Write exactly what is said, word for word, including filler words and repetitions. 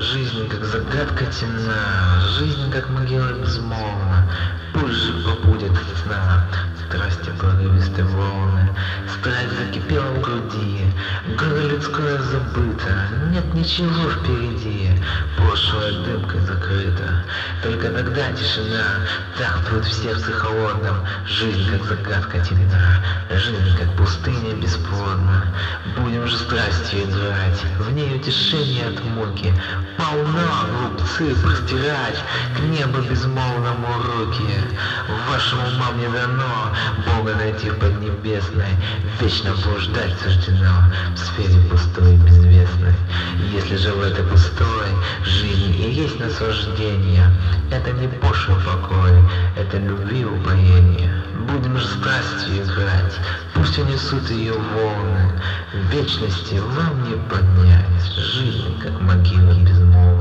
Жизнь как загадка темна, жизнь как могила безмолвна. Пусть же побудет от сна страсти порывистые волны. Страсть закипела в груди, горе людское забыто. Нет ничего впереди, прошлое дымкой закрыто. Только тогда тишина тахнет в сердце холодном. Жизнь как загадка темна, жизнь как пустыня бесплодна. Будем же страстью играть, в ней утешение от муки. Полно, глупцы, простирать к небу безмолвному руки. Вашим умам не дано Бога найти в Поднебесной. Вечно блуждать суждено в сфере пустой и безвестной. Если же в этой пустой жизни и есть наслаждение, это не пошлый покой, это любви упоение. Будем же страстью играть, пусть унесут ее волны. В вечности вам не поднять, жизнь как могила безмолвная.